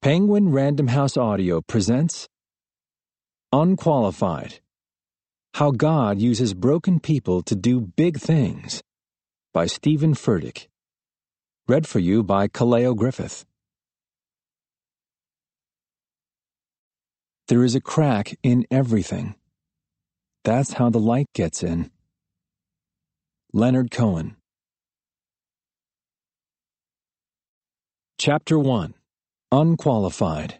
Penguin Random House Audio presents Unqualified: How God Uses Broken People to Do Big Things by Steven Furtick. Read for you by Kaleo Griffith. There is a crack in everything. That's how the light gets in. Leonard Cohen. Chapter 1. Unqualified.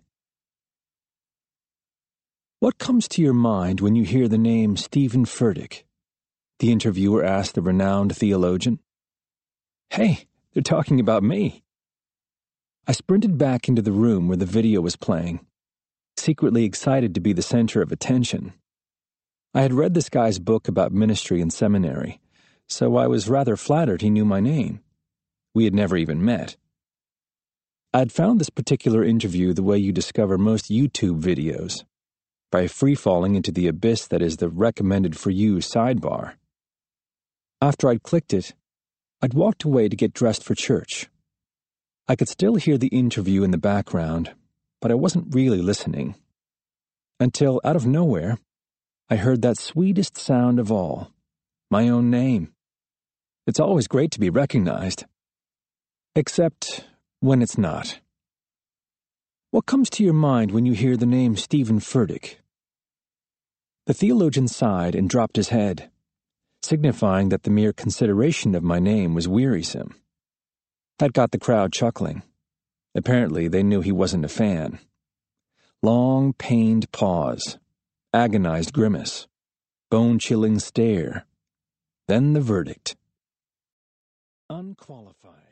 What comes to your mind when you hear the name Steven Furtick? The interviewer asked the renowned theologian. Hey, they're talking about me. I sprinted back into the room where the video was playing, secretly excited to be the center of attention. I had read this guy's book about ministry in seminary, so I was rather flattered he knew my name. We had never even met. I'd found this particular interview the way you discover most YouTube videos, by free-falling into the abyss that is the recommended for you sidebar. After I'd clicked it, I'd walked away to get dressed for church. I could still hear the interview in the background, but I wasn't really listening. Until, out of nowhere, I heard that sweetest sound of all, my own name. It's always great to be recognized. Except when it's not. What comes to your mind when you hear the name Steven Furtick? The theologian sighed and dropped his head, signifying that the mere consideration of my name was wearisome. That got the crowd chuckling. Apparently, they knew he wasn't a fan. Long, pained pause, agonized grimace, bone-chilling stare, then the verdict. Unqualified.